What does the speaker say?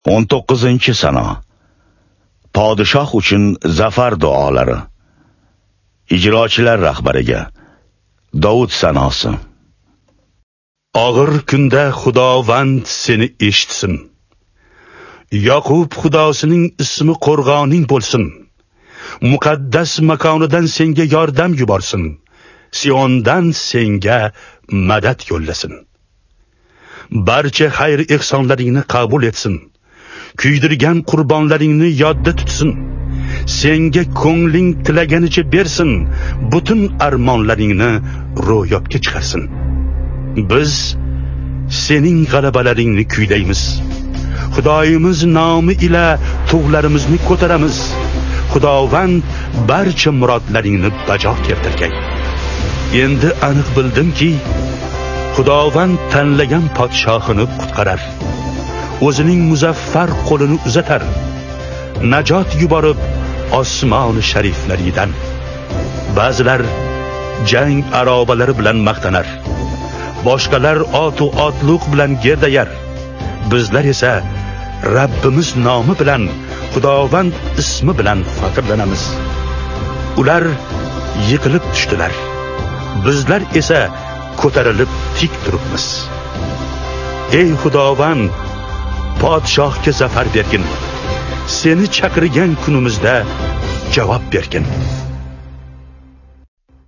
19-sano. Podshoh uchun zafar duolari. Ijrochilar rahbariga Davud sanosi. Og'ir kunda Xudovand seni eshitsin. Yaqub Xudosining ismi qo'rg'oning bo'lsin. Muqaddas makonidan senga yordam yuborsin. Siondan senga madad yo'llasin. Barcha xayr ehsonlaringni qabul etsin. Kuydirgan qurbonlaringni yodda tutsin. Senga ko'ngling tilaganicha bersin. Butun armonlaringni ro'yobga chiqarsin. Biz sening g'alabalaringni kuylaymiz. Xudoyimiz nomi ila tug'larimizni ko'taramiz. Xudovand barcha murodlaringni bajo keltirgay. Endi aniq bildimki, Xudovand tanlagan podshohini qutqarar. O'zining muzaffar qo'lini uzatar. Najot yuborib osmoni shariflaridan. Ba'zilar jang arobalari bilan maqtanar. Boshqalar ot-u otliq bilan gerdayar. Bizlar esa Rabbimiz nomi bilan, Xudovand ismi bilan faxrlanamiz. Ular yiqilib tushdilar. Bizlar esa ko'tarilib tik turibmiz. Ey Xudovand, podshohga zafar bergin. Seni chaqirgan kunimizda javob bergin.